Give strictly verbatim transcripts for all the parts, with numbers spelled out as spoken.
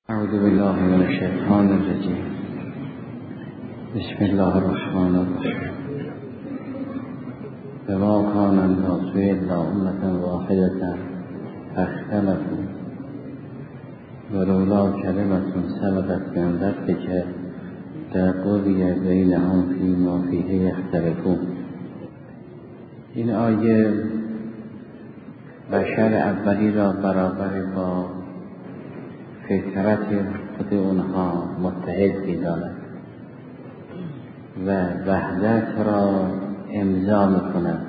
اعوذ بالله من الشیطان الرجیم. بسم الله الرحمن الرحیم. وما كان الناس الا امة واحدة فاختلفوا ولولا كلمة سبقت من ربك لقضي بینهم فیما فیه یختلفون. این آیه بشر اولی را برابر با فطرت خود اونها متحد می‌داند و وحدت را امضا می‌کند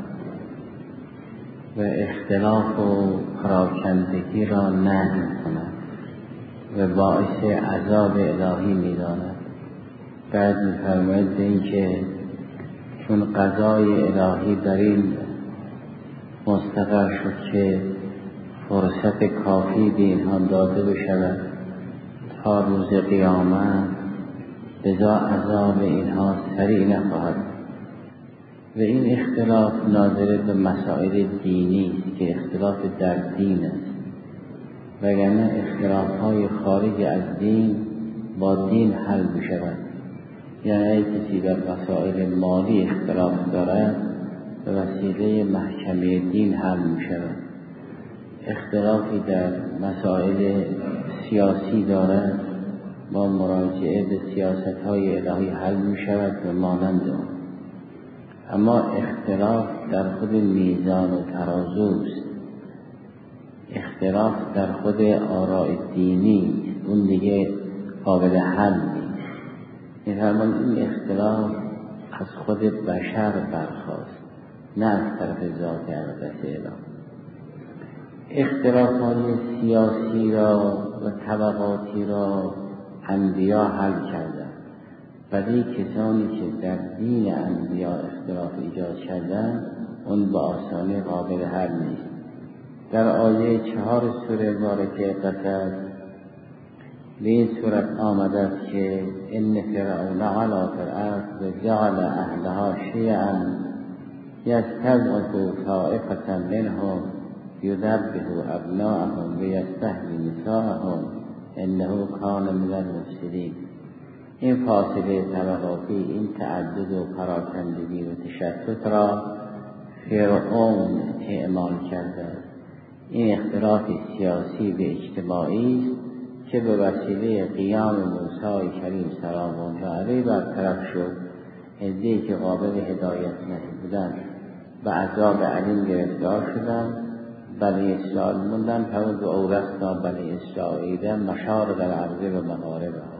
و اختلاف و پراکندگی را نهی می‌کند و باعث عذاب الهی می‌داند. بعد می‌فرماید به این که چون قضای الهی در این مستقر شد که فرصت کافی به اینها داده بشود تا روز قیامت، لذا عذاب اینها سریع نخواهد و این اختلاف ناظر به مسائل دینی است که اختلاف در دین است، وگرنه اختلاف‌های خارج از دین با دین حل بشود. یعنی کسی در مسائل مالی اختلاف دارد به وسیله محکمه دین حل می‌شود. اختلافی در مسائل سیاسی دارد با مراجعه به سیاست‌های الهی حل می‌شود و مانند آن. اما اختلاف در خود میزان و ترازوست، اختلاف در خود آراء دینی، اون دیگه قابل حل نیست. می‌فرماید این اختلاف از خود بشر برخاست، نه از طرف ذات اقدس الهی. اختلافات سیاسی را و طبقاتی را انبیا حل کردند، ولی کسانی که در دین انبیا اختلاف ایجاد کردند اون با آسانی قابل حل نیست. در آیه چهار سوره مبارکه قصص به این صورت آمده است که ان فرعون علا فی الارض و جعل اهلها شیعا یستضعف طائفة منهم یذبح ابناءهم و یستحیی نساءهم انه کان من المفسدین. این فاصله طبقاتی، این تعدد و پراکندگی و تشتت را فرعون اعمال کرده. این اختلاف سیاسی به اجتماعی است که به وسیله قیام موسی کریم سلام الله علیه برطرف شد. عده‌ای که قابل هدایت نبودند و عذاب علیم گرفتار شدند، بنی اسرائیل موندن فرمود و اورثنا بنی اسرائیل مشارق الارض و مغاربها.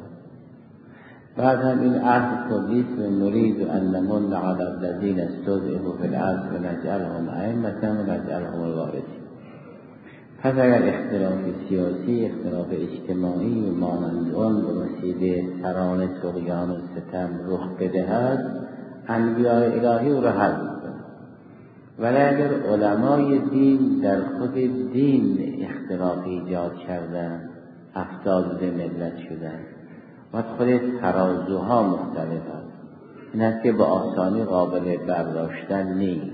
بعد هم این عهد کلی است و نرید ان نمن علی الذین استضعفوا فی الارض و نجعلهم ائمة و نجعلهم الوارثین. پس اگر اختلاف سیاسی، اختلاف اجتماعی و مانند آن به وسیله ترانه، طغیان و ستم رخ بدهد، انبیاء الهی او را حل می‌کنند. ولی اگر علمای دین در خود دین اختلاف ایجاد کردند، افساد ملت شدند و خود ترازوها مختلف است، این است که به آسانی قابل برداشتن نیست.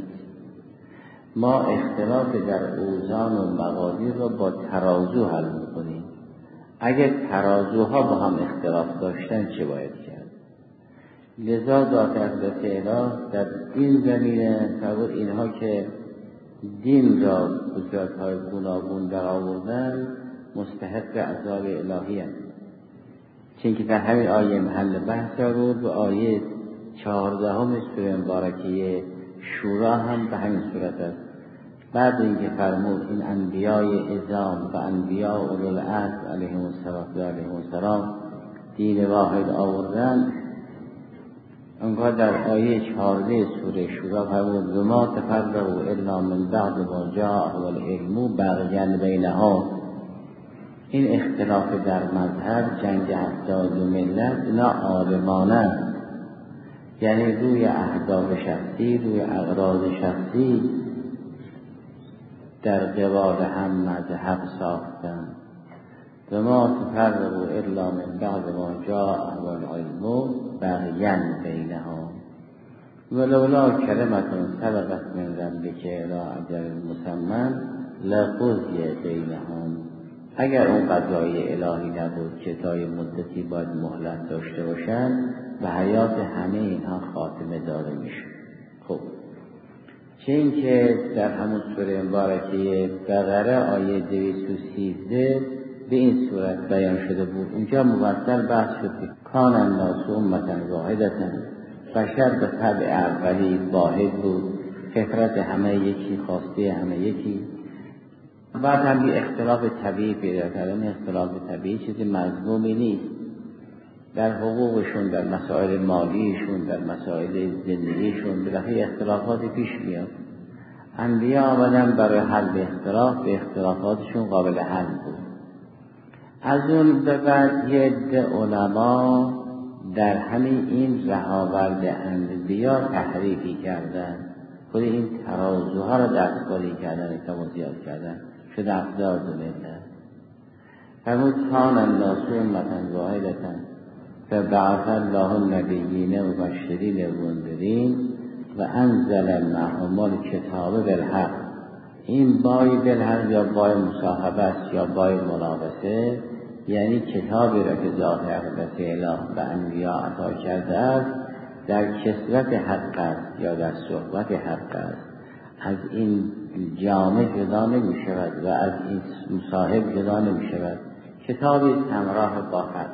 ما اختلاف در اوزان و مقادیر را با ترازو حل می‌کنیم. اگر ترازوها با هم اختلاف داشتن چه باید کرد؟ لذا ذات اقدس الهی در این زمینه فرمود اینها که دین را قدرت‌های گوناگون در آوردن مستحق عذاب الهی هستند. چون که در همین آیه محل بحث بود و آیه چهاردهم سوره مبارکه شورا هم به همین صورت است. بعد اینکه فرمود این انبیای اعظام و انبیاء اولوالعزم علیهم السلام دین واحد آوردن، انگاه در آیه چهارده سوره شورا فرمود وما تفرقوا الا من بعد ما جاءهم العلم بغیا بینهم. این اختلاف در مذهب، جنگ هفتاد ملت، اینا عالمانه، یعنی روی اهداف شخصی، روی اغراض شخصی در قبال هم مذهب ساختن. و ما تفرقوا الا من بعد ما جاءهم العلم بغیا بینهم ولولا کلمة سبقت من ربک الی اجل مسمى لقضی بینهم اگر اون قضای الهی نبود که تا یه مدتی باید مهلت داشته باشن و حیات همه اینها خاتمه داده میشه. خب چه این که در همون سوره مبارکه بقره آیه دویست و سیزده به این صورت بیان شده بود. اونجا مفصل بحث شد که کان الناس امة واحدة، بشر به طبع اولی واحد بود، فطرت همه یکی، خواسته همه یکی. بعد هم بی اختلاف طبیعی پیدا کردن. اختلاف طبیعی چیزی مذمومی نیست، در حقوقشون، در مسائل مالیشون، در مسائل زندگیشون بالاخره اختلافات پیش میاد. انبیا آمدن برای حل اختلاف، به اختلافاتشون قابل حل بود. از اون به بعد یه عده علما در همین این رهاورد انبیا تحریفی کردن، خود این ترازوها را دستکاری کردن، احتمال زیاد کردن، شده افزار دو ملت. فرمود کان الناس امة واحدة فبعث الله النبیین مبشرین و منذرین و انزل معهم الکتاب بالحق. این بای بالحق یا بای مصاحبه است یا بای منابسه، یعنی کتابی را که ذات اقدس اله به انبیا عطا کرده است در کسرت حق است یا در صحبت حق است. از این جامع جدا نمی شود و از این مصاحب جدا نمی شود. کتابی همراه با حق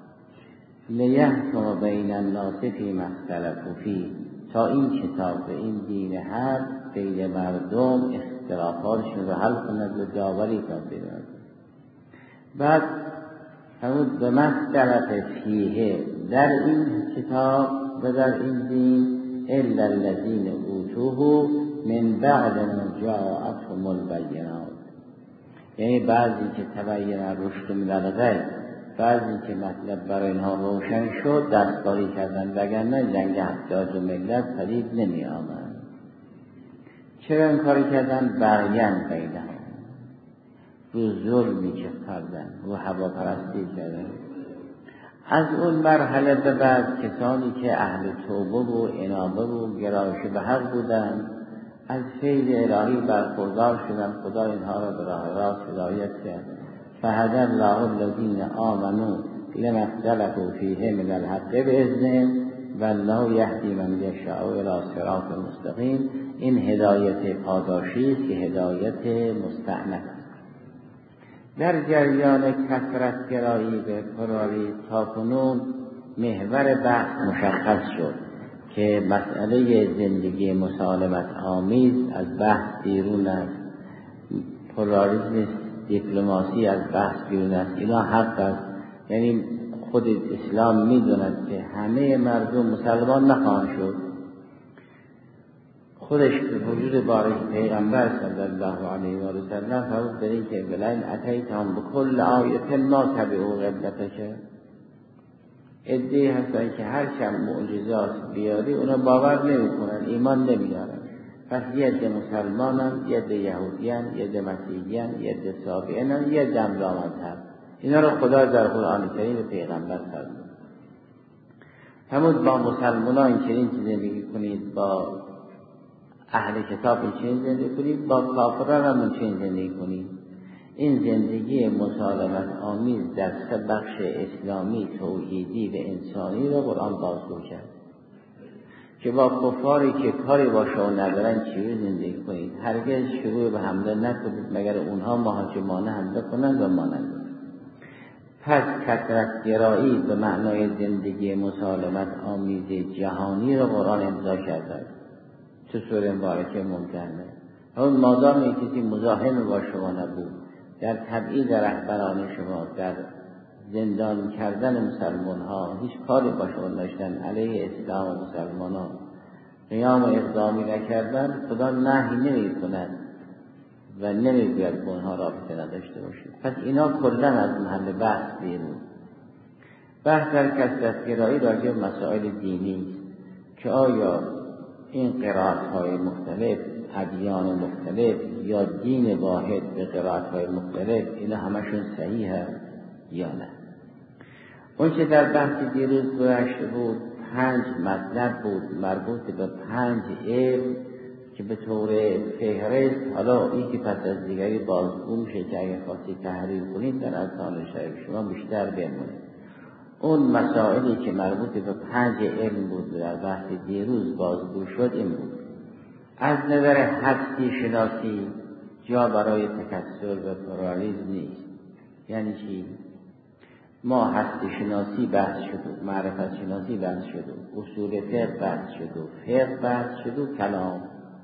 لیحکم بین الناس فیما اختلفوا فیه، تا این کتاب و این دین حق بین مردم اختلافاتشون رو حل کند و داوری کند. بعد همون به مختلف فیه، در این کتاب و در این دین الا الذین اوتوه من بعد ما جاءتهم البینات، یعنی بعضی که تبین رشد من الغی، بعضی که مطلب برای اینها روشن شد دستکاری کردن، وگرنه جنگ هفتاد و ملت پدید نمی آمد. چرا این کاری کردن؟ بغیان بینهم، رو ظلمی که کردن و هواپرستی کردن. از اون مرحله به بعد کسانی که اهل توبه و انابه و گرایش به حق بودند از فیض الهی برخوردار شدند. خدا اینها را به راه راست هدایت کرد. فهدی الله الذین آمنوا لما اختلفوا فیه من الحق باذنه والله یهدی من یشاء الی صراط مستقیم. این هدایت پاداشی است که هدایت مستأنف. در جریان کثرت گرایی به پراریز تا کنون محور بحث مشخص شد که مسئله زندگی مسالمت آمیز از بحث بیرون است، پلاریسم دیپلماسی از بحث بیرون است. اینا حق است، یعنی خود اسلام میدوند که همه مردم مسلمان نخواهند شد. خودش به وجود بارش پیغمبر صلی الله علیه و سلم فرمود برای که ولئن اتیتهم بکل آیة ما تبعوا قبلتک. عده‌ای هستن که هر چند معجزات بیاری اونا باور نمی‌کنن، ایمان نمیارن. پس یه عده مسلمانن، یه عده یهودیان، یه عده مسیحیان، یه عده سابئین، یه عده امرامذهب. اینا رو خدا در قرآن کریم پیغمبر فرمود. همون با مسلمانان چنین زندگی کنید، با اهل کتاب چنین زندگی کنید، با کافران هم چنین زندگی کنید. این زندگی مسالمت آمیز در سه بخش اسلامی، توحیدی و انسانی رو قرآن بازگو کرد که با کفاری که کاری با شما ندارن چجوری زندگی کنید. هرگز شروع به حمله نکنید مگر اونها مهاجمانه حمله کنند و ما نکنند. پس کثرت گرایی به معنای زندگی مسالمت آمیز جهانی رو قرآن امضا کرده. چه سوره مبارکه ممکنه. اون مادام این کسی مزاحم با شما نبود، در تبعید رهبران شما، در زندان کردن مسلمان ها هیچ کاری با شما داشتن، علیه اسلام و مسلمان ها قیام و اقدامی نکردن، خدا نهی نمی کند و نمی گوید با اونها رابطه نداشته باشید. پس اینا کلا از محل بحث بیرون. بحث در کثرت گرایی راجع به مسائل دینی که آیا این قرائت های مختلف، ادیان مختلف یا دین واحد به قرائت های مختلف، اینا همشون صحیحه یا نه. اون چه در بحث دیروز گذشته بود پنج مطلب بود مربوط به پنج علم که به طور فهرست حالا این که پس از دیگری بازگو میشه که اگه خواستی تحریر کنید در اذهان شاید شما بیشتر بمونه. اون مسائلی که مربوط به پنج علم بود در بحث دیروز بازگو شد این بود. از نظر هستی شناسی جا برای تکثر و پرالیز نیست. یعنی چی؟ ما هستی شناسی بحث شد و معرفت شناسی بحث شد و اصول فقه بحث شد و فقه بحث شد و کلام.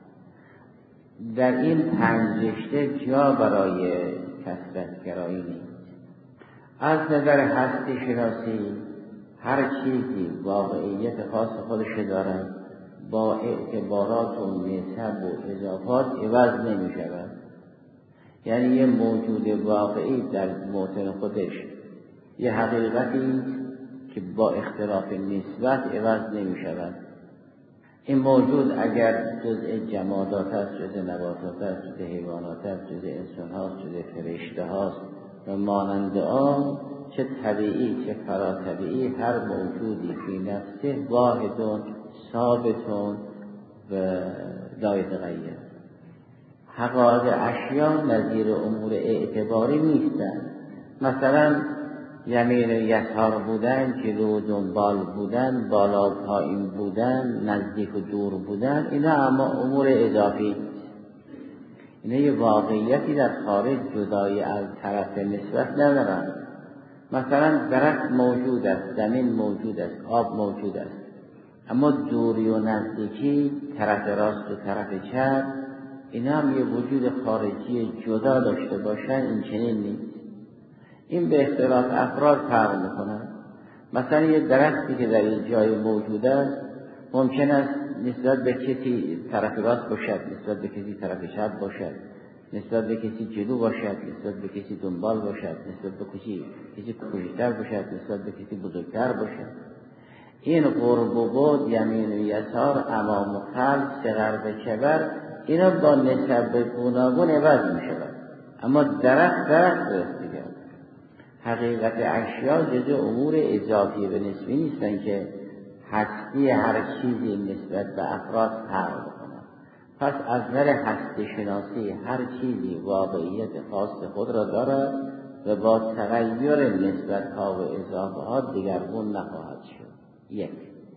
در این پنج رشته جا برای کثرت گرایی نیست. از نظر هستی شناسی هر چیزی واقعیت خاص خودش دارد، با اعتبارات و نسب و اضافات عوض نمی شود. یعنی یه موجود واقعی در موطن خودش یه حقیقتی که با اختلاف نسبت عوض نمی شود. این موجود اگر جزء جمادات است، جزء نباتات است، جزء حیوانات است، جزء انسان هاست، جزء فرشته هاست و مانند آن، چه طبیعی چه فراتبیعی، هر موجودی فی نفسه واحدون ثابتون و لا یتغیر. حقایق اشیا نظیر امور اعتباری نیستند. مثلا یمین و یسار بودن، جلو و دنبال بودن، بالا و پایین بودن، نزدیک و دور بودن، اینا اما امور اضافی. اینا یه واقعیتی در خارج جدایی از طرف نسبت ندارن. مثلا درخت موجود است، زمین موجود است، آب موجود است، اما دوری و نزدیکی، طرف راست و طرف چپ، اینا هم یه وجود خارجی جدا داشته باشن، این چنین نیست. این به اختلاف افراد فرق میکنه. مثلا یه درختی که در این جای موجود است ممکن است نسبت به کسی طرف راست باشد، نسبت به کسی طرف چپ باشد، نسبت به کسی جلو باشد، نسبت به کسی دنبال باشد، نسبت به کسی کسی کوچکتر باشد، نسبت به کسی بزرگتر باشد. این قرب و بعد، یمین و یسار، امام و خلف، صغر و کبر، اینا با نسب گوناگون عوض می شود. اما درخت درخت است دیگر. حقیقت اشیا جزء امور اضافی به نسبی نیستن که هستی هر چیزی نسبت به افراد فرق کنند. پس از نظر هستی شناسی هر چیزی واقعیت خاص خود را دارد و با تغییر نسبت ها و اضافه ها دیگرگون نخواهد شد. یک.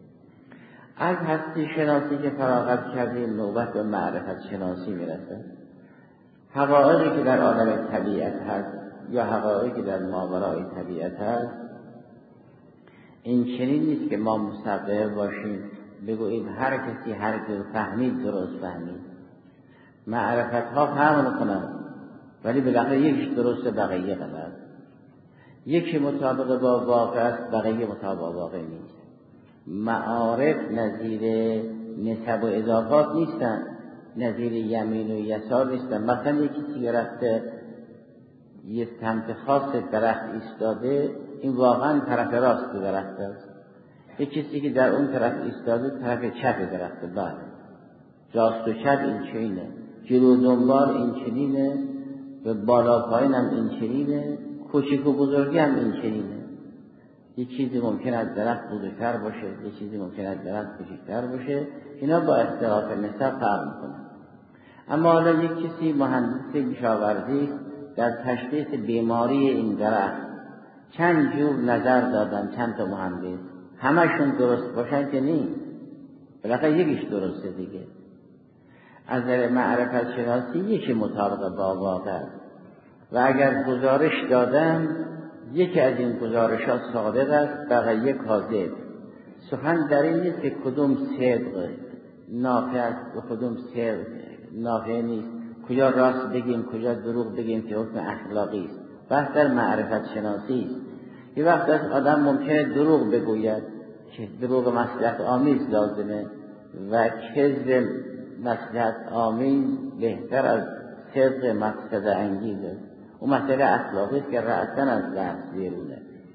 از هستی شناسی که فراغت کردیم نوبت به معرفت شناسی میرسد. حقایقی که در عالم طبیعت هست یا حقایقی که در ماورای طبیعت هست، این چنین نیست که ما مستقر باشیم بگوییم هر کسی هر جور فهمید درست فهمید. معرفت ها فرق میکنند ولی بالاخره یکیش درسته بقیه غلط، یکی مطابق با واقع است بقیه مطابق با واقع نیست. معارف نظیر نسب و اضافات نیستن، نظیر یمین و یسار نیستن. مثلا یکی که گرفته یه سمت خاص درخت ایستاده، این واقعا طرف راست درخت است. یک کسی که در اون طرف ایستاده طرف چپ درخت. بله، راست و چپ این چنینه، جلو دنبال این چنینه و بالا پایین هم این چنینه، کوچک و بزرگی هم این چنینه. یک چیزی ممکن است درخت بزرگتر باشه، یک چیزی ممکن است درخت کوچکتر باشه. اینا با اختلاف نسب فرق میکنه. اما حالا یک کسی مهندس کشاورزی در تشخیص بیماری این درخت چند جور نظر دادن، چند تا مهندس، همشون درست باشن که نیست، بالاخره یکیش درسته دیگه. از نظر معرفت شناسی یکی مطابق با واقع است و اگر گزارش دادن یکی از این گزارشات صادق است بقیه کاذب. سخن در این نیست که کدوم صدق نافع است و کدوم صدق نافع نیست، کجا راست بگیم کجا دروغ بگیم که حکم اخلاقی است. بحث در معرفت شناسی است. یه وقت از آدم ممکنه دروغ بگوید که دروغ مصلحت آمیز لازمه و کذب مصلحت آمیز بهتر از صدق مقصد انگیز است. اون مسئله اخلاقی است که رأساً از بحث بیرونه.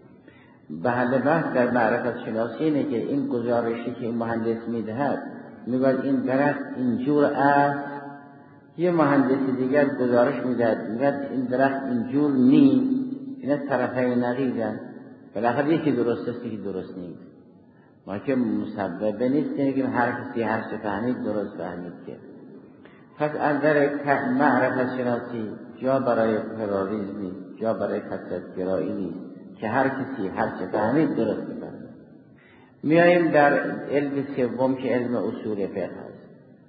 بحث بحث در معرفت شناسی اینه که این گزارشی که این مهندس میدهد میگوید این درخت اینجور است، یه مهندسی دیگر گزارش میدهد میگوید این درخت اینجور نیست، اینا طرفای نقیضن، بالاخره یکی درست است یکی درست نیست. ما که مسببه نیست که هر کسی هر چه فهمید درست فهمید که پس اندر معرفت شناسی جا برای پراریزم نیست، جا برای کثرت گرایی نیست که هر کسی هر چه فهمید درست بفهمه. میاییم در علم سوم که علم اصول فقه است.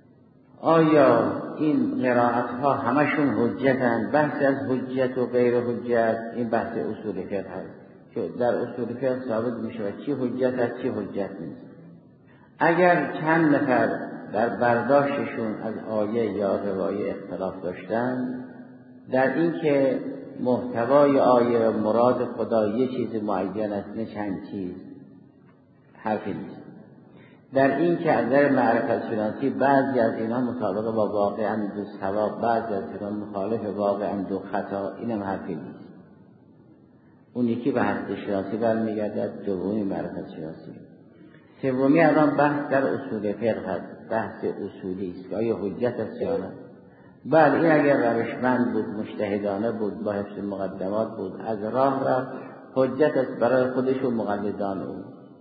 آیا این قرائت ها همشون حجتن؟ بحث از حجت و غیر حجت این بحث اصول فقه است که در اصول فقه ثابت میشه چی حجت است چی حجت نیست. اگر چند نفر در برداشتشون از آیه یا روایه اختلاف داشتن در این که محتوای آیه و مراد خدا یه چیز معین است نه چند چیز، حرفی نیست. در این که از نظر معرفت شناسی بعضی از اینا مطابق با واقع اند و ثواب، بعضی از اینا مخالف واقع اند و خطا، اینم حرفی نیست. اون یکی به هستی شناسی برمیگردد، دومی معرفت شناسی. سومی الان بحث در اصول فقه هست، بحث اصولی است که آیا حجت است یا نه. بله این اگر روشمند بود، مجتهدانه بود، با حفظ مقدمات بود، از راه رفت، حجت است برای خودش و مقلدان او.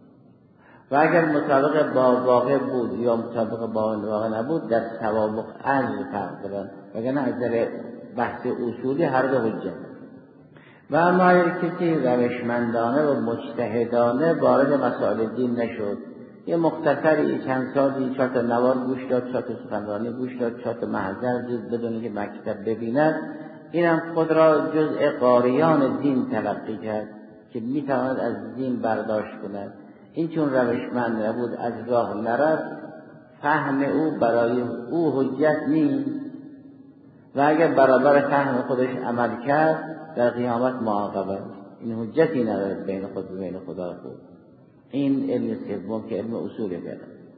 و اگر مطابق با واقع بود یا مطابق با واقع نبود در ثواب و اجر فرق دارن، وگرنه از نظر بحث اصولی هر دو حجت. و اما اگر کسی روشمندانه و مجتهدانه وارد مسائل دین نشد، یه مختصری چند سالی چهار تا نوار گوش داد، چهار تا سخنرانی گوش داد، چهار تا محضر دید بدون که مکتب ببیند، اینم خود را جزء قاریان دین تلقی کرد که میتواند از دین برداشت کند. این چون روشمند نبود، از راه نرفت، فهم او برای او حجت نیست و اگر برابر فهم خودش عمل کرد در قیامت معاقبه. این حجتی نداره بین خود و بین خدا خود. این علم سوم که علم اصول فقه.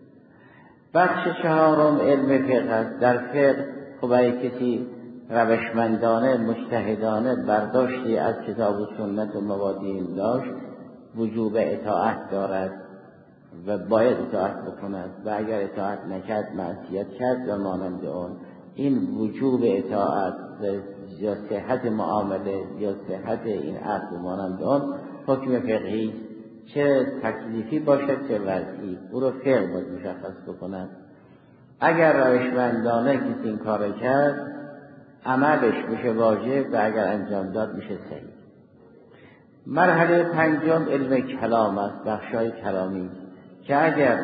بخش چهارم علم فقه است. در فقه خب اگه کسی روشمندانه مجتهدانه برداشتی از کتاب و سنت و مبادی داشت، وجوب اطاعت دارد و باید اطاعت بکند و اگر اطاعت نکرد معصیت کرد و مانند اون. این وجوب اطاعت یا صحت معامله یا صحت این عقد و مانند اون حکم فقهی، چه تکلیفی باشد چه وضعی، او رو فقه باید مشخص بکند. اگر روشمندانه کسی این کار کرد عملش میشه واجب و اگر انجام داد میشه صحیح. مرحله پنجم علم کلام است، بخشای کلامی که اگر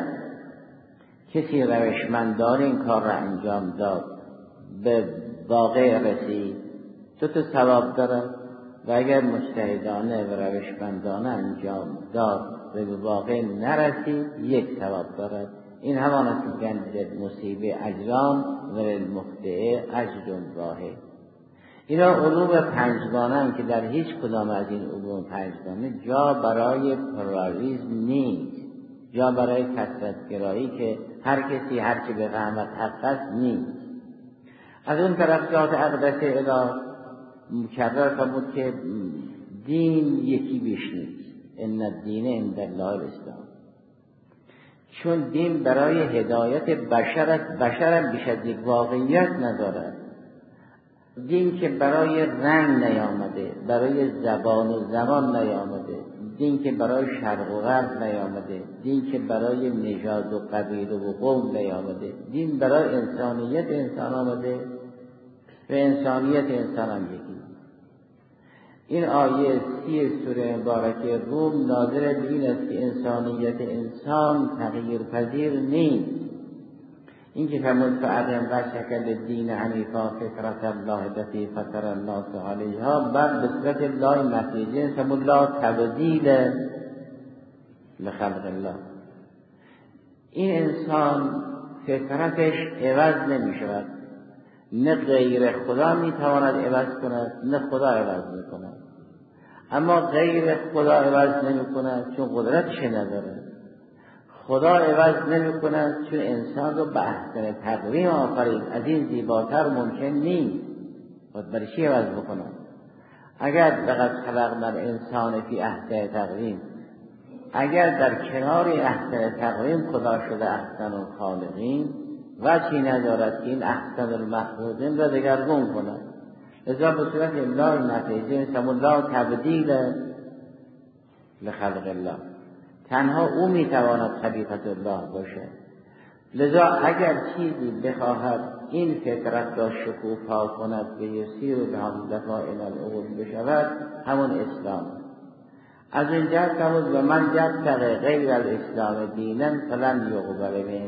کسی روشمندانه این کار را انجام داد به واقع رسید دو تا ثواب دارد و اگر مجتهدانه و روشمندانه انجام داد و به واقع نرسید یک ثواب دارد. این همان است که گنجد مصیبه اجرام و المخطئه اجر واحد. اینا علوم پنجگانه هم که در هیچ کدام از این علوم پنجگانه جا برای پراریزم نیست، جا برای کثرت‌گرایی که هر کسی هر چه به فهمت حق است نیست. از اون طرف ذات اقدس اله مکرر فرمود که دین یکی بیش نیست، ان الدین عند الله الاسلام. چون دین برای هدایت بشر است، بشر بیش از یک واقعیت ندارد. دین که برای رنگ نیامده، برای زبان و زمان نیامده، دین که برای شرق و غرب نیامده، دین که برای نژاد و قبیله و قوم نیامده، دین برای انسانیت انسان آمده و انسانیت انسان هم یکی. این آیه سی سوره مبارکه روم ناظر به این است که انسانیت انسان تغییر پذیر نیست. این که فرمود فاقم وجهک للدین حنیفا فطرة الله التي فطر الناس علیها، بعد به صورت الله نتیجه فرمود لا تبدیل لخلق الله. این انسان فطرتش عوض نمی شود، نه غیر خدا می تواند عوض کند نه خدا عوض می کند. اما غیر خدا عوض نمی کند چون قدرتش نداره، خدا عوض نمی کند چون انسان رو به احسن تقویم آفرید، از این زیباتر ممکن نیست. باید برای چی عوض بکنم؟ اگر لقد خلقنا الانسان فی احسن تقویم، اگر در کنار احسن تقویم خدا شده احسن الخالقین، وجهی ندارد که این احسن المخلوقین را دگرگون کند. لذا به صورت الله نتیجه سم الله تبدیل لخلق الله، تنها او میتواند خلیفت الله باشد. لذا اگر چیزی بخواهد این فطرت را شکوفا کند به یسیر و به هم دفاعن العقول بشود، همون اسلام. از این جهت فرمود و من یبتغی غیر الاسلام دینا فلن یقبل منه.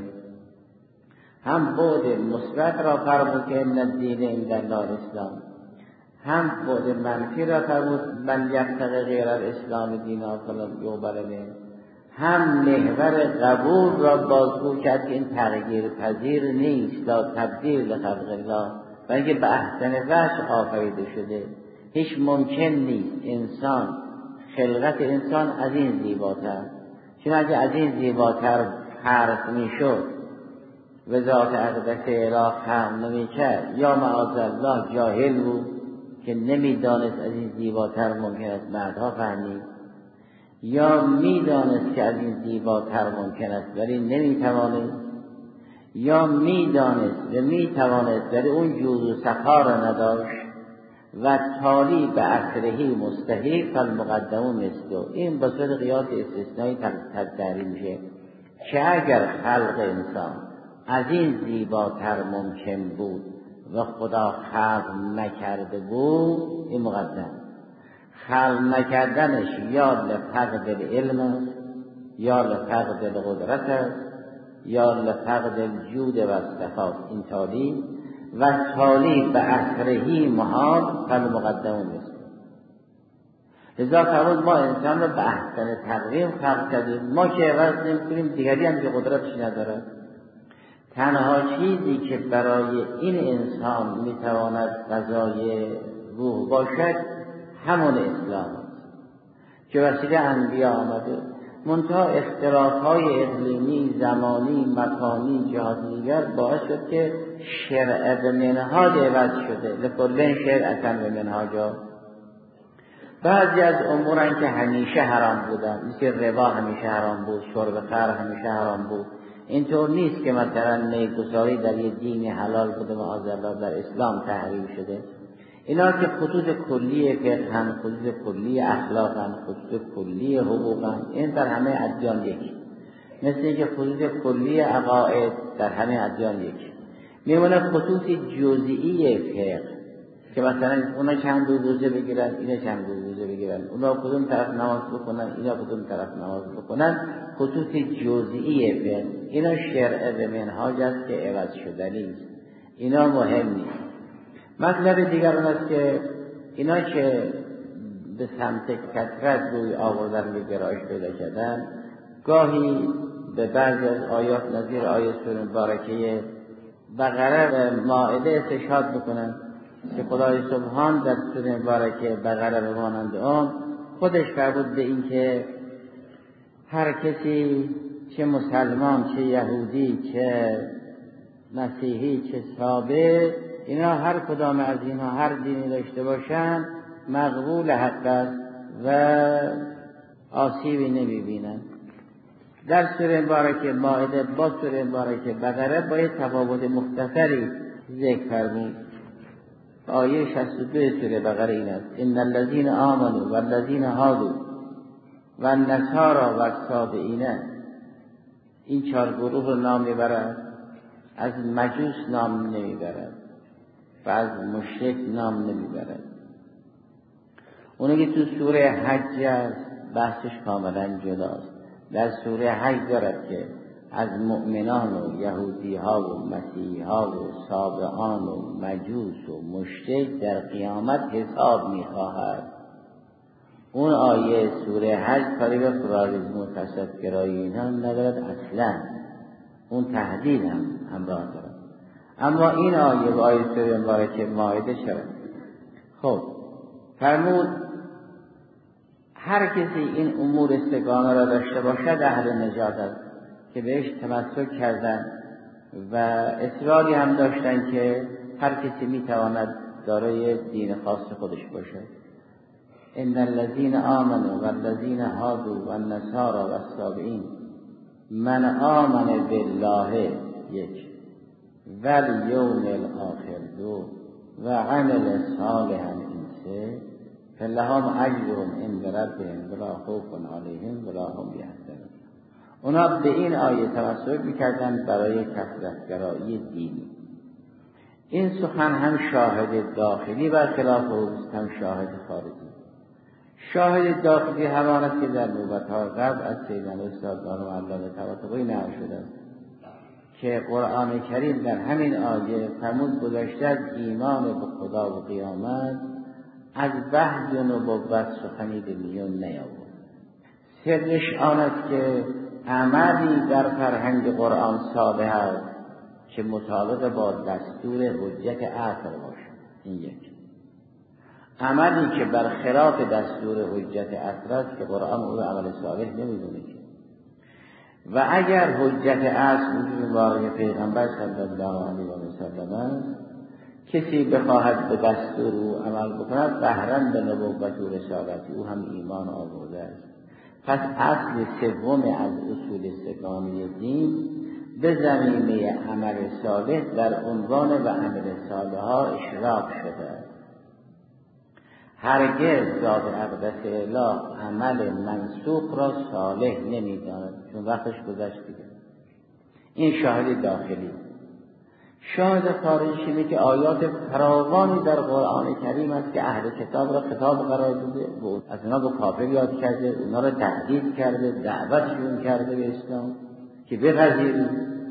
هم بعد مثبت را فرمود که ان الدین عند الله الاسلام، هم بعد منفی را فرمود من یبتغی غیر الاسلام دینا فلن یقبل منه. هم محور قبول را بازگو کرد که این تغییر پذیر نیست، لا تبدیل لخلق الله، بلکه به احسن وجه آفریده شده. هیچ ممکن نیست انسان، خلقت انسان از این زیباتر، چون اگه از این زیباتر حرف میشد و ذات اقدس اله هم نمی کرد، یا معاذالله جاهل بود که نمیدانست از این زیباتر ممکن است بعدها فهمید، یا میدانست که از این زیباتر ممکن است ولی نمیتوانست، یا میدانست و میتوانست ولی اون جود و سخا را نداشت و تالی به اثرهی مستحیل فالمقدم مثله. این با صورت قیاس استثنایی تعریف میشه که اگر خلق انسان از این زیباتر ممکن بود و خدا خلق نکرده بود، این مقدم. خلق نکردنش یا لفقد العلم است، یا لفقد القدرت است، یا لفقد الجود و السخاء، این تالی و تالی به اثرهی محال فالمقدم مثل. لذا فرمود ما انسان رو به احسن تقویم خلق کردیم، ما که عوض نمی‌کنیم، دیگری هم که قدرتش نداره. تنها چیزی که برای این انسان میتواند غذای روح باشد همون اسلام است که وسیله انبیا آمده. منتها اختلاف‌های اقلیمی، زمانی، مکانی، جهات دیگر باعث شد که شرع به منهاج عوض شده. لکل شرعة به منهاجا. بعضی از امورن که همیشه حرام بودن، مثل ربا همیشه حرام بود، شرب خمر همیشه حرام بود. اینطور نیست که مثلا میگساری در یه دین حلال بوده معاذالله در اسلام تحریم شده. اینا که خطوط کلی فقهن، خطوط کلی اخلاقن، خطوط کلی حقوقن، این در همه ادیان یکی. مثل اینکه خطوط کلی عقاید در همه ادیان یکی. میمونه خطوط جزئی فقه که مثلا اونا چند روزه بگیرن، اینا چند روزه بگیرن، اونا کدوم طرف نماز بکنن، اینا کدوم طرف نماز بکنن. خطوط جزئی فقه اینا شرع به منهاج است که عوض شدنی است. اینا مهم نیست. مطلب دیگر اون است که اینا که به سمت کثرت روی آوردن به گرایش پیدا کردن، گاهی به بعضی از آیات نظیر آیات سوره مبارکه بقره و مائده استشهاد بکنن که خدای سبحان در سوره مبارکه بقره به مانند آن خودش فرمود به این که هر کسی، چه مسلمان، چه یهودی، چه مسیحی، چه سابق، اینا هر کدام از اینا هر دینی داشته باشن مقبول حق است و آسیبی نمیبینن. در سوره مبارکه مائده با سوره مبارکه بقره با یک تفاوت مختصری ذکر فرمود. آیه شصت و دو سوره بقره این است: ان الذين آمنوا والذين هادوا والنصارى والصابئین. این چهار گروه رو نام میبرد، از مجوس نام نمیبرد و از مشرک نام نمیبرد. اونی که تو سوره حج است بحثش کاملا جداست. در سوره حج دارد که از مؤمنان و یهودی ها و مسیحی ها و سابعان و مجوس و مشرک در قیامت حساب میخواهد. اون آیه سوره حج کاری به پلاریسم و تصدگرایی اینا ندارد اصلا، اون تهدید هم همراه دارد. اما این آیه و آیه سوره مبارکه مائده شد. خب فرمود هر کسی این امور استگانه را داشته باشد اهل نجات است، که بهش تمسک کردن و اصراری هم داشتن که هر کسی میتواند دارای دین خاص خودش باشد. ان الذين آمنوا والذين هادوا والنصارى والصابئین من آمن بالله یک والیوم الاخر دو و عمل صالحا این سه فلهم اجرهم عند ربهم ولا خوف علیهم ولا هم یحزنون. اونا به این آیه تمسک میکردن برای کثرت‌گرایی دینی. این سخن هم شاهد داخلی برخلاف اوست، هم شاهد خارجی. شاهد داخلی همان است که در نوبت‌های قبل از سیدنا استادان و علامه طباطبایی نقل شده است که قرآن کریم در همین آیه فرمود گذشته از ایمان به خدا و قیامت از وحی و نبوت سخنی به میان نیاورد. سرش آن است که عملی در فرهنگ قرآن صالح است که مطابق با دستور حجت عصر باشد. این یک عملی که برخلاف دستور حجت عصر است که قرآن او عمل صالح نمیدونه. و اگر حجت عصر وجود واقعی پیغمبر صلی الله علیه و سلم است، کسی بخواهد به دستور او عمل بکند قهرن به نبوت و رسالت او هم ایمان آورده است. پس اصل سوم از اصول سگانه دین به زمینه عمل صالح در عنوان و عمل صالح ها اشراق شده است. هرگز ذات اقدس اله عمل منسوخ را صالح نمی‌داند، چون وقتش گذشت دیگه. این شاهد داخلی. شاهد خارجی اینه که آیات فراوانی در قرآن کریم است که اهل کتاب را خطاب قرار داده، از اونا به کافر یاد کرده، اونا را تهدید کرده، دعوتشون کرده به اسلام که بپذیرید.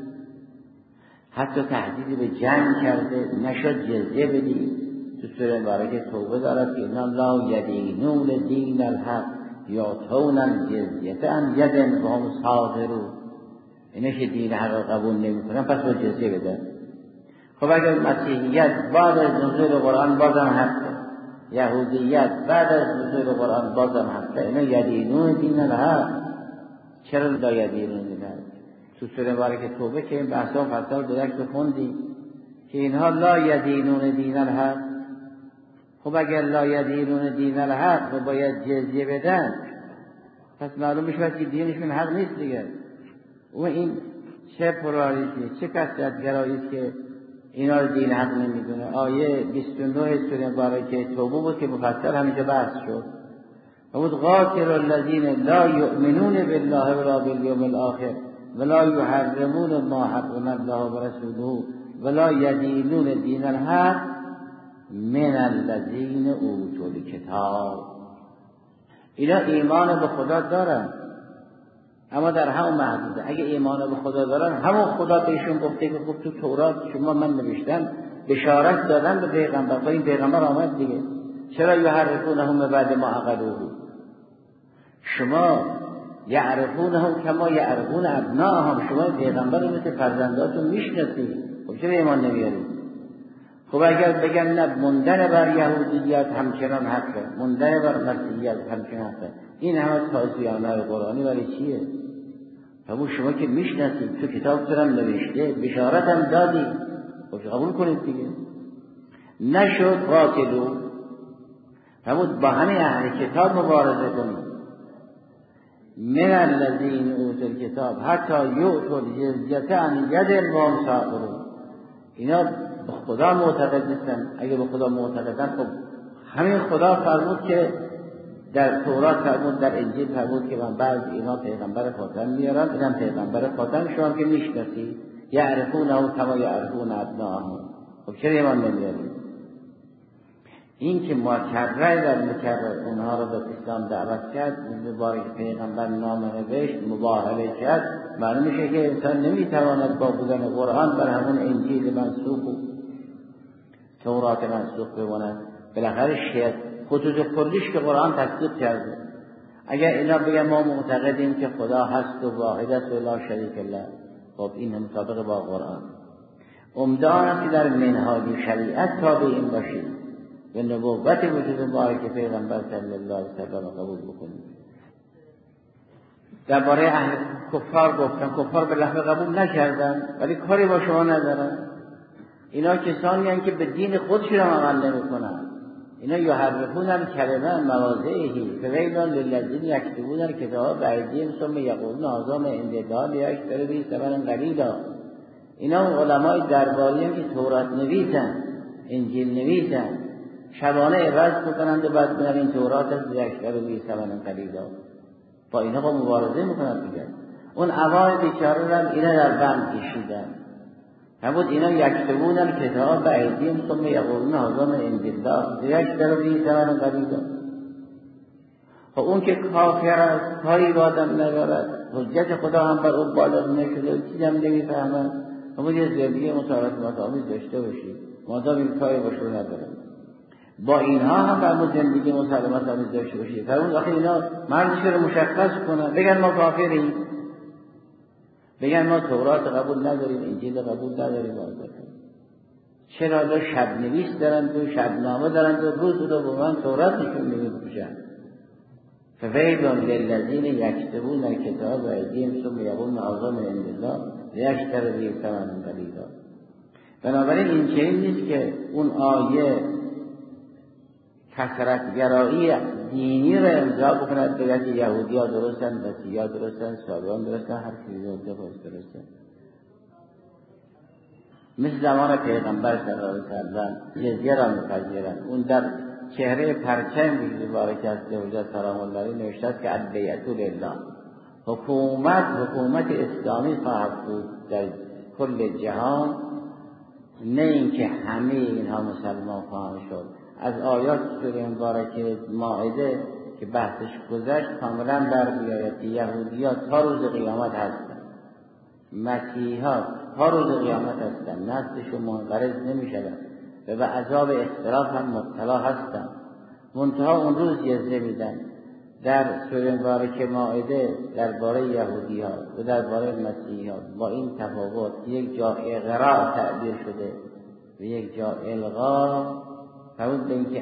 حتی تهدید به جنگ کرده، نشد جزیه بدید. تو سوره مبارکه توبه دارد که اینا لا یدینون دین الحق یاتون الجزیه عن ید وهم صاغرون. اینا که دین حق را قبول نمی‌کنن پس با جزیه بدن. خب اگر مسیحیت بعد از نزول قرآن بازم حقه، یهودیت بعد از نزول قرآن بازم حقه، اینا یدینون دین الحق. چرا لا یدینون دین الحق؟ تو سوره مبارکه توبه که این بحثا فصل درک بخوندیم که اینها لا یدینون دین الحق. خب اگر لا یدینون دین الحق و باید جزیه بدن، پس معلوم میشه که دینشون حق نیست دیگه. و این چه پراریزیه، چه کثرت‌گرایی است که اینا رو دین حق نمیدونه. آیه بیست و نه سوره مبارکه توبه بود که مفصل همینجا بحث شد. بود قاتل الذین لا یؤمنون بالله ولا بالیوم الاخر ولا یحرمون ما حرم الله ورسوله ولا یدینون دین الحق من الذین اوتوا الکتاب. اینا ایمان به خدا دارن اما در همون محدوده. اگه ایمان به خدا دارن، همون خدا بهشون گفته که خب تو تورات شما من نوشتم بشارت دادن به پیغمبر، با این پیغمبر آمد دیگه. چرا یحرفونهم بعد ما عقلوه؟ شما یعرفونهم کما یعرفون ابناءهم، شما پیغمبر رو مثل فرزنداتون میشناسید، خب چرا ایمان نمیارید؟ خب اگر بگن نه موندن بر یهودیت همچنان حقه، موندن بر مسیحیت همچنان حقه، این همه تازیانهای قرآنی برای چیه؟ همون شما که میشناسید، تو کتاب سرم نوشته، بشارت هم دادی، خب قبول کنید دیگه. نشد قاتلو، همون با همه اهل کتاب مبارزه کنید. من الذین اوتوا الکتاب حتی یؤتوا الجزیة عن ید وهم صاغرون. اینا به خدا معتقد نیستن. اگه به خدا معتقدن، خب همین خدا فرمود که در تورات فرمود، در انجیل فرمود که من بعد اینا پیغمبر خاتم میارن، اینم پیغمبر خاتم شما که میشناسید، یعرفونه کما یعرفون ابناءهم. خب چرا ایمان نمیارید؟ این که مکرر در مکرر اونها رو به اسلام دعوت کرد، مبارک پیغمبر نامه نوشت، مباهله کرد، معلوم میشه که انسان نمیتواند با بودن قرآن بر همون انجیل منسوخ و تورات منسوخ بماند. بالاخره شاید خطوط کلیش که قرآن تصدیق کرده. اگر اینا بگن ما معتقدیم که خدا هست و واحد است و لا شریک له، خب این مطابق با قرآن. عمده آن است که در منهاج شریعت تابع این باشید و نبوت وجود مبارک پیغمبر صلی الله علیه و سلم قبول بکنید. درباره اهل کفار گفتن، کفار به لحظه قبول نکردن ولی کاری با شما ندارن. اینا کسانی هستند که به دین خودشون عمل نمی‌کنن. اینا یحرفون الکلمه مواضعه فویل للذین یکتبون الکتاب بایدیهم ثم یقولون هذا من عند الله لیشتروا به ثمنا قلیلا. اینا علمای درباری هستند که تورات نویسن، انجیل نویسن، شبانه عوض میکنند و بعد میان این تورات از لیشتروا به ثمنا قلیلا. با اینا با مبارزه میکنند دیگه. اون اوایل بیچاره هم اینا در بند کشیدن. همون اینا یکتبون کتاب به ایدیم ثم یقولون هذا من عند الله یشتروا به ثمنا قلیلا. خب اون که کافر است، کاری با آدم ندارد، حجت خدا هم بر اون بالغ نشده، چیزی هم نمیفهمد، اما یه زندگی مسالمت آمیز داشته باشید مادام این کاری با شما نداره. با اینها هم بر زندگی مسالمت آمیز داشته باشید. در اون وقت اینا مرزش رو مشخص کنن، بگن ما کافریم، بگن ما تورات قبول نداریم، انجیل قبول نداریم. چرا دو شب نویس دارند و شبنامه دارند و روز رو به من تورات نشون نمی‌دهند. فویل للذین یکتبون الکتاب بایدیهم ثم یقولون هذا من عند الله لیشتروا به ثمنا قلیلا. بنابراین این چنین نیست که اون آیه کثرت‌گرایی دینی را امضا بکند، بگه که یهودی‌ها درستن، مسیحی‌ها درستن، سابیان درستن، هر چیزی درستن. مثل زمان پیغمبر صلی الله علیه وسلم جزیه را می‌پذیرند. اون در چهره پرچم وجود بارک از دولت سلام الله علیه نوشته است که البیعة لله، حکومت حکومت اسلامی خواهد بود در کل جهان، نه اینکه همه اینها مسلمان خواهند شد. از آیات سوره مبارکه مائده که بحثش گذشت کاملا بر بیاید که یهودی‌ها تا روز قیامت هستند، مسیحی‌ها تا روز قیامت هستند، نسلشون منقرض نمی‌شود و به عذاب اختلاف هم مبتلا هستند. منتها اون روز جزیه میدن. در سوره مبارکه مائده درباره یهودی‌ها و درباره مسیحی‌ها با این تفاوت، یک جا اغراء تعبیر شده و یک جا الغا، فرمود به اینکه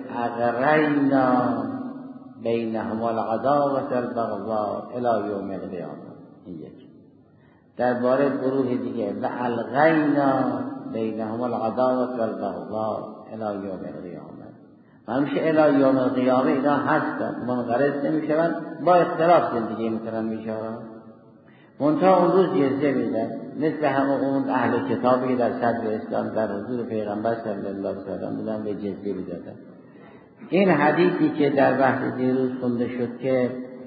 اغرینا بینهما العداوة والبغضاء الی یوم القیامه. این یک. درباره گروه دیگه و الغینا بینهما العداوة والبغضاء الی یوم القیامه. همیشه الی یوم القیامه اینا هستن، منقرض نمیشن، با اختلاف زندگی میکنن میشارن. منتها اون روز جزیه میدن، مثل همه اون اهل کتابی که در صدر اسلام در حضور پیغمبر صلی الله علیه وسلم بودن به جزیه میدادن. این حدیثی که در بحث دیروز خونده شد که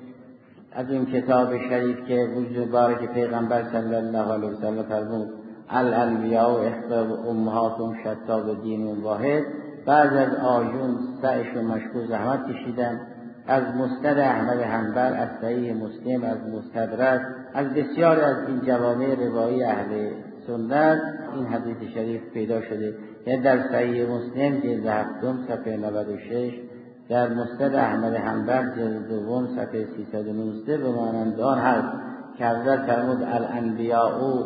از اون کتاب شریف که وجود بارک پیغمبر صلی الله علیه وسلم فرمود الانبیاء و اخوه امهاتهم شتی و دین واحد، بعض از آیون سعیش و مشکوز زحمت کشیدن، از مسند احمد حنبل، از صحیح مسلم، از مستدرک، از بسیار از این جوامع روایی اهل سنت این حدیث شریف پیدا شده. یعنی در صحیح مسلم جلد هفتم صفحه نود و شش، در مسند احمد حنبل جلد دوم صفحه سیصد و نوزده به مانند آن هست که حضرت فرمود الانبیاء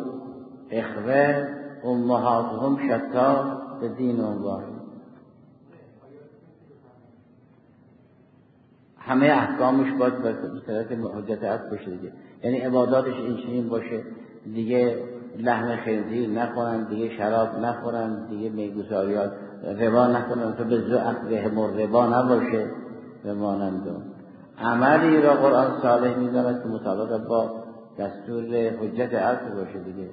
اخوه امهاتهم شتی و دین واحد. همه احکامش باید به طرف حجت اصل باشه دیگه. یعنی عباداتش این چنین باشه دیگه، لحم خنزیر نخورن، دیگه شراب نخورن، دیگه میگساریات ربا نکنن، تو به زو اخذهم ربا نباشه به مانند اون. عملی را قرآن صالح می‌داند که مطابق با دستور حجت اصل باشه دیگه.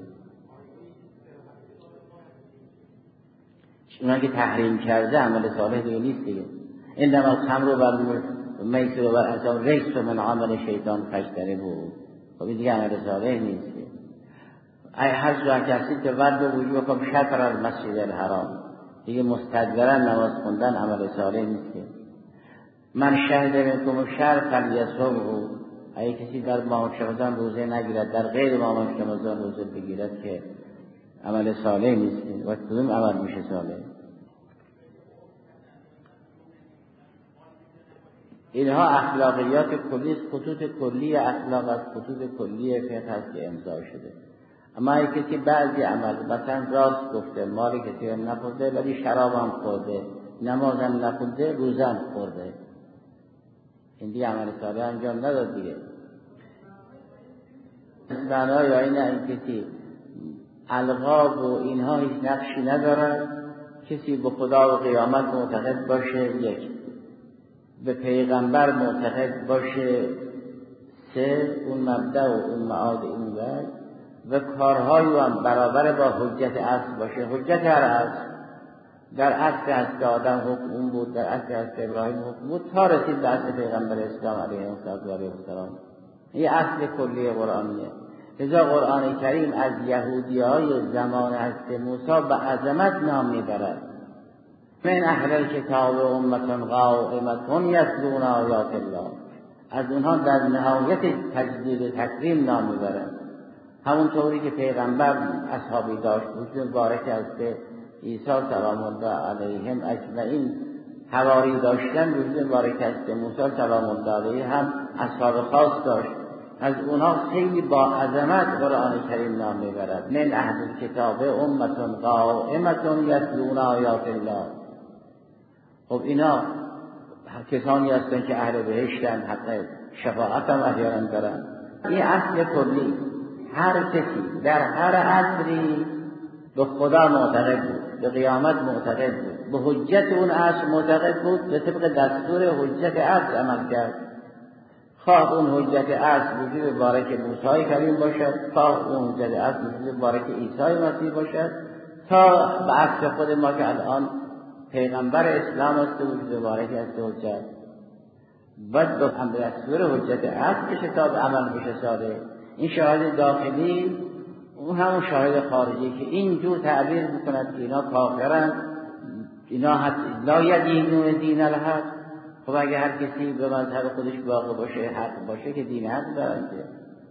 اونا که تحریم کرده عمل صالح دیگه نیست دیگه. این دم از خمر و بر میسر و بر انسان ریس و من عمل شیطان فجتنه بود. خب این دیگه عمل صالح نیست. ای هر جا کسی که ورد و وجود کم شطر از مسجد الحرام، دیگه مستدبرن نماز خوندن عمل صالح نیست. من شهد منکم شهر فلیصومه، ای کسی در ماه رمضان روزه نگیرد، در غیر ماه رمضان روزه بگیرد که عمل صالح نیست. و کدوم عمل میشه صالح؟ اینها اخلاقیات کلی، خطوط کلی اخلاق از خطوط کلی فقه هست که امضا شده. اما ای کسی بعضی عمل، مثلا راست گفته، مال کسی هم نخورده ولی شراب هم خورده، نماز هم نخونده، روزه هم خورده، این دیگه عمل صالح انجام نداد دیگه. معنای اینه این کسی القاب و اینها هیچ نقشی ندارد. کسی به خدا و قیامت معتقد باشه، یک، به پیغمبر معتقد باشه، سه، اون مبدأ و اون معاد این ور و کارهای هم برابر با حجت اصل باشه. حجت هر اصل در اصل هست که آدم حکم اون بود، در اصل هست که ابراهیم حکم بود، تا رسید به اصل پیغمبر اسلام علیه السلام. این اصل کلی قرآنیه. لذا قرآن کریم از یهودی های زمان حضرت موسی به عظمت نام میبرد. من اهل الکتاب امة قائمة یتلون آیات الله، از اونها در نهایت تجدید و تکریم نام میبرد. همون طوری که پیغمبر اصحابی داشت، وجود مبارک از عیسی سلام الله علیهم اجمعین حواری داشتن، وجود مبارک از موسی سلام الله علیه هم اصحاب خاص داشت. از اونها خیلی با عظمت قرآن کریم نام میبرد. من اهل الکتاب امة قائمة یتلون آیات الله. خب اینا کسانی هستند که اهل بهشتن، حق شفاعت هم احیانا دارن. این اصل کلی، هر کسی در هر عصری به خدا معتقد بود، به قیامت معتقد بود، به حجت اون عصر معتقد بود، به طبق دستور حجت عصر عمل کرد. خواه اون حجت عصر وجود مبارک موسی کریم باشد، خواه اون حجت عصر وجود مبارک عیسی مسیح باشد، تا به عصر خود ما که الان پیغمبر اسلام است و وجود مبارک است حجت، باید به دستور حجت عصر بشه تا به عمل بشه ساده. این شاهد داخلی، اون همون شاهد خارجی که اینجور تعبیر میکند که اینا کافرن، اینا حتی لا یدینون دین الحق. خب اگه هر کسی به مذهب خودش باقی باشه، حق باشه، که دین حق دارن که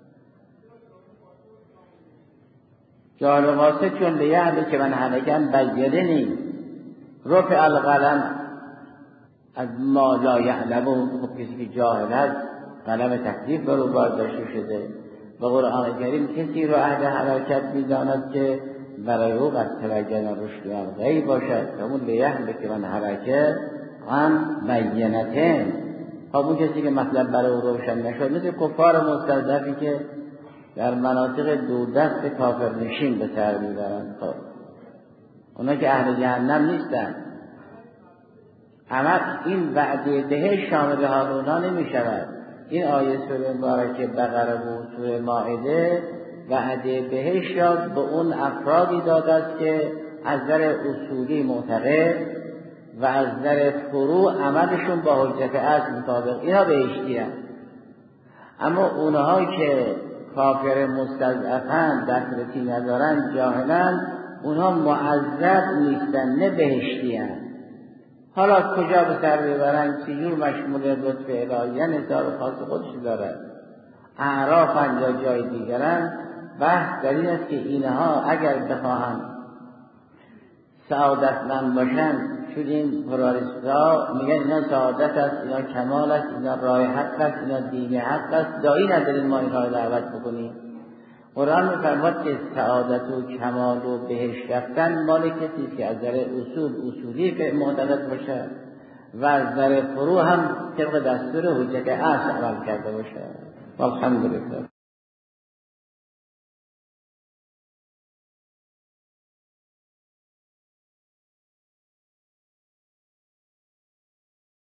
جاهل و قاصد چون لیعلم که من هلکن بیده نیست رفع القلم از ما لا یعلمون. خب کسی که جاهل است قلم تکلیف بر او برداشته شده. و قرآن کریم کسی رو اهل حرکت می‌داند که برای او قد تبین الرشد من الغی باشد. همون لیعلم که من حرکت عن بینتین. خب اون کسی که مطلب برای او روشن نشد، مثل کفار مستضعفی که در مناطق دوردست کافر نشین به سر میبرند. خب اونا که اهل جهنم نیستن، اما این وعده بهشت شامل حال اونا نمی شود. این آیه سوره مبارکه بقره و سوره مائده وعده بهشت را به اون افرادی داده است که از نظر اصولی معتقد و از نظر فروع عملشون با حجت اصل مطابق، اینا بهشتی هست. اما اونهایی که کافر مستضعفن، دسترسی ندارن، جاهلن، اونها معذب نیستن، نه بهشتی هست. حالا کجا به سر ببرن، چجور مشمول لطف الهی نظار خاص خودش دارن، اعرافن یا جای دیگرن. بحث در این است که اینها اگر بخواهند سعادتمند باشن، چون این پراریستا میگن اینا سعادت است، اینا کمال است، اینا راه حق است، اینا دین حق است، دایی نداریم ما اینها رو دعوت بکنیم. قرآن می‌فرماید که سعادت و کمال و بهشت رفتن مال کسی که از نظر اصول اصولی که معتقد باشه و از نظر فروع هم طبق دستور حجت اصل عمل کرده باشه. الحمدلله.